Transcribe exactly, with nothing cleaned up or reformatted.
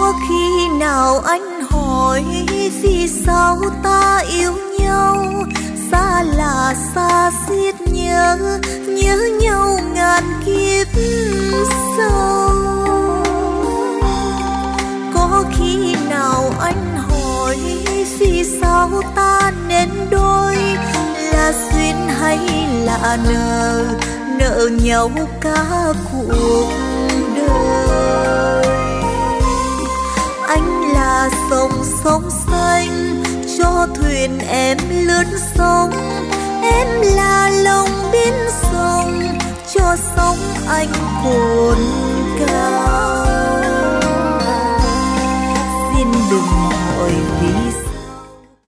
Có khi nào anh hỏi vì sao ta yêu nhau, xa là xa xiết nhớ, nhớ nhau ngàn kiếp sau. Có khi nào anh hỏi vì sao ta nên đôi, là duyên hay là nợ, nợ nhau cả cuộc đời. Anh là dòng sông xanh cho thuyền em lướt sóng, em là lòng bên sông cho sóng anh cồn cao. Xin đừng hỏi vì